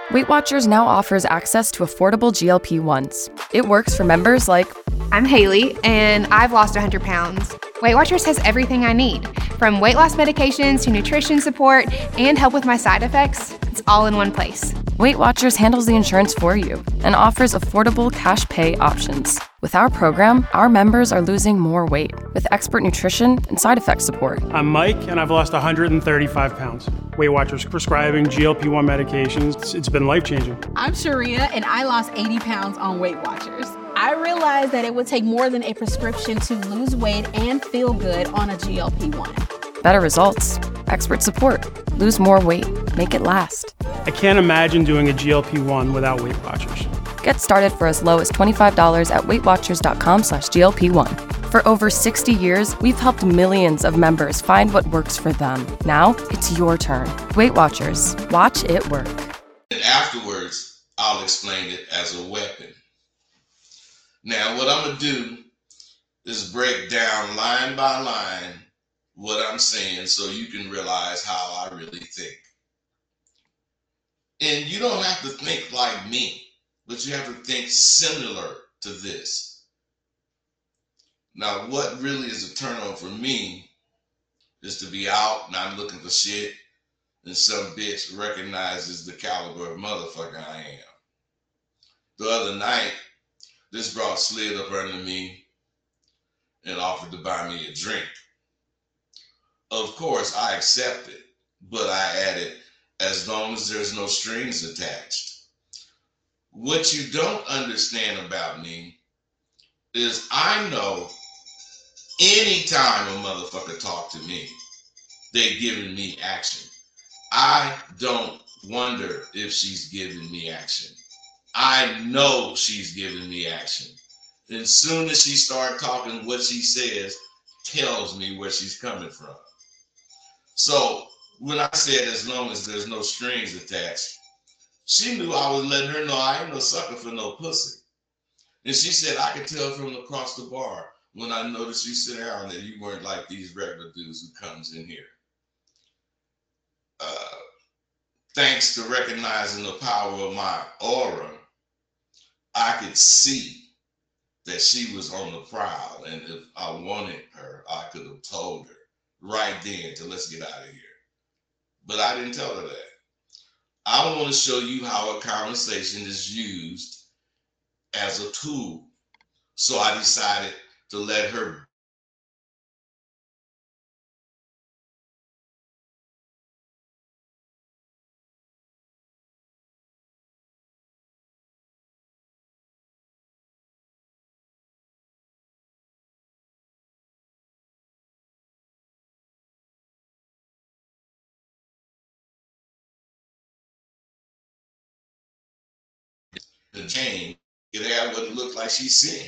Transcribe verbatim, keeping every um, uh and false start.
Weight Watchers now offers access to affordable G L P ones. It works for members like, I'm Haley, and I've lost one hundred pounds. Weight Watchers has everything I need, from weight loss medications to nutrition support and help with my side effects. It's all in one place. Weight Watchers handles the insurance for you and offers affordable cash pay options. With our program, our members are losing more weight with expert nutrition and side effect support. I'm Mike, and I've lost one hundred thirty-five pounds. Weight Watchers prescribing G L P one medications. It's, it's been life-changing. I'm Sharia, and I lost eighty pounds on Weight Watchers. I realized that it would take more than a prescription to lose weight and feel good on a G L P one. Better results, expert support, lose more weight, make it last. I can't imagine doing a G L P one without Weight Watchers. Get started for as low as twenty-five dollars at weightwatchers.com slash GLP1. For over sixty years, we've helped millions of members find what works for them. Now, it's your turn. Weight Watchers. Watch it work. And afterwards, I'll explain it as a weapon. Now, what I'm going to do is break down line by line what I'm saying so you can realize how I really think. And you don't have to think like me, but you have to think similar to this. Now, what really is a turn on for me is to be out and I'm looking for shit and some bitch recognizes the caliber of motherfucker I am. The other night, this broad slid up under me and offered to buy me a drink. Of course, I accepted, but I added, as long as there's no strings attached. What you don't understand about me is I know anytime a motherfucker talk to me, they giving me action. I don't wonder if she's giving me action. I know she's giving me action. As soon as she start talking, what she says tells me where she's coming from. So when I said as long as there's no strings attached, she knew I was letting her know I ain't no sucker for no pussy. And she said, I could tell from across the bar when I noticed you sit down that you weren't like these regular dudes who comes in here. Uh, thanks to recognizing the power of my aura, I could see that she was on the prowl. And if I wanted her, I could have told her right then to let's get out of here. But I didn't tell her that. I want to show you how a conversation is used as a tool. So I decided to let her the game, get have what it looked like she's seeing.